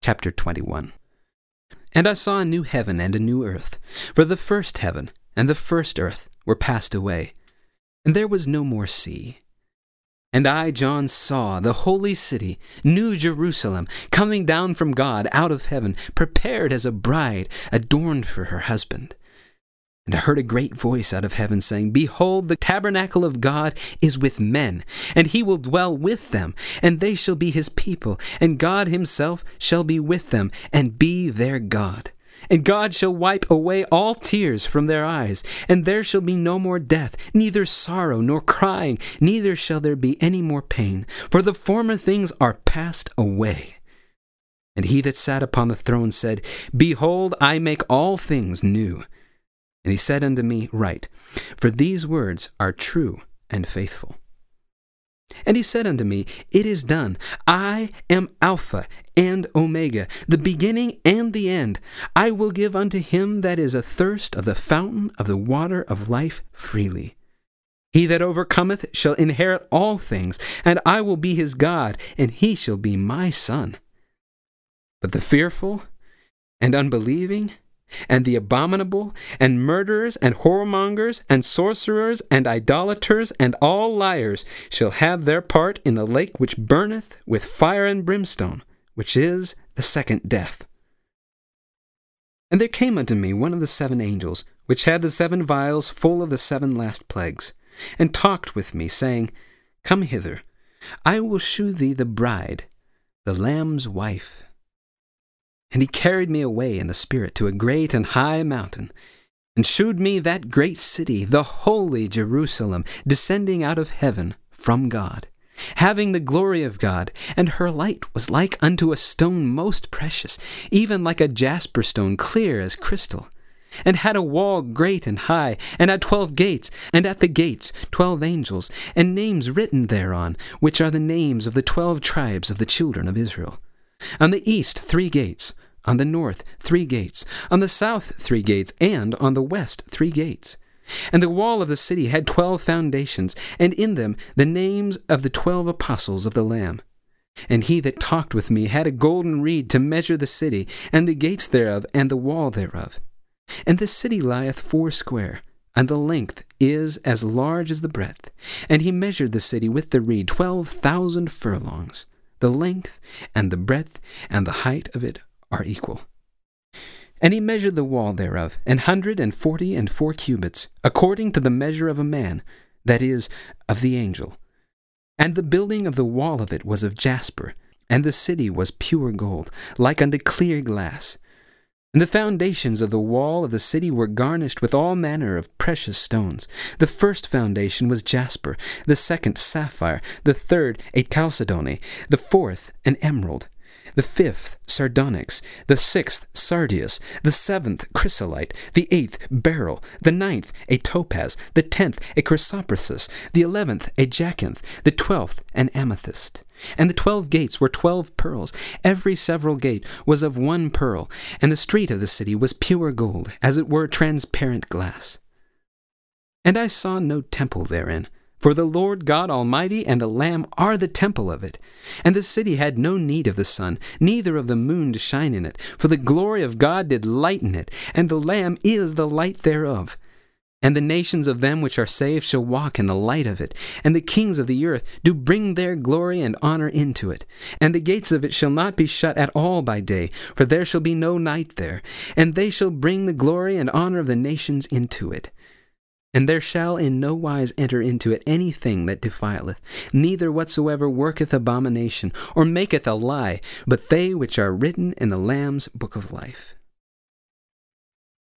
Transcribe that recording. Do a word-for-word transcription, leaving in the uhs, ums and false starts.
Chapter twenty-one. And I saw a new heaven and a new earth, for the first heaven and the first earth were passed away, and there was no more sea. And I, John, saw the holy city, New Jerusalem, coming down from God out of heaven, prepared as a bride adorned for her husband. And I heard a great voice out of heaven saying, Behold, the tabernacle of God is with men, and he will dwell with them, and they shall be his people, and God himself shall be with them, and be their God. And God shall wipe away all tears from their eyes, and there shall be no more death, neither sorrow nor crying, neither shall there be any more pain, for the former things are passed away. And he that sat upon the throne said, Behold, I make all things new. And he said unto me, Write, for these words are true and faithful. And he said unto me, It is done. I am Alpha and Omega, the beginning and the end. I will give unto him that is athirst of the fountain of the water of life freely. He that overcometh shall inherit all things, and I will be his God, and he shall be my son. But the fearful and unbelieving, and the abominable, and murderers, and whoremongers, and sorcerers, and idolaters, and all liars shall have their part in the lake which burneth with fire and brimstone, which is the second death. And there came unto me one of the seven angels, which had the seven vials full of the seven last plagues, and talked with me, saying, Come hither, I will shew thee the bride, the Lamb's wife. And he carried me away in the Spirit to a great and high mountain, and shewed me that great city, the holy Jerusalem, descending out of heaven from God, having the glory of God, and her light was like unto a stone most precious, even like a jasper stone, clear as crystal, and had a wall great and high, and had twelve gates, and at the gates twelve angels, and names written thereon, which are the names of the twelve tribes of the children of Israel. On the east three gates, on the north three gates, on the south three gates, and on the west three gates. And the wall of the city had twelve foundations, and in them the names of the twelve apostles of the Lamb. And he that talked with me had a golden reed to measure the city, and the gates thereof, and the wall thereof. And the city lieth foursquare, and the length is as large as the breadth. And he measured the city with the reed twelve thousand furlongs. The length and the breadth and the height of it are equal. And he measured the wall thereof, an hundred and forty and four cubits, according to the measure of a man, that is, of the angel. And the building of the wall of it was of jasper, and the city was pure gold, like unto clear glass. And the foundations of the wall of the city were garnished with all manner of precious stones. The first foundation was jasper, the second sapphire, the third a chalcedony, the fourth an emerald, the fifth sardonyx, the sixth sardius, the seventh chrysolite, the eighth beryl, the ninth a topaz, the tenth a chrysoprasus, the eleventh a jacinth, the twelfth an amethyst. And the twelve gates were twelve pearls. Every several gate was of one pearl, and the street of the city was pure gold, as it were transparent glass. And I saw no temple therein, for the Lord God Almighty and the Lamb are the temple of it. And the city had no need of the sun, neither of the moon to shine in it, for the glory of God did lighten it, and the Lamb is the light thereof. And the nations of them which are saved shall walk in the light of it, and the kings of the earth do bring their glory and honor into it. And the gates of it shall not be shut at all by day, for there shall be no night there. And they shall bring the glory and honor of the nations into it. And there shall in no wise enter into it anything that defileth, neither whatsoever worketh abomination, or maketh a lie, but they which are written in the Lamb's book of life.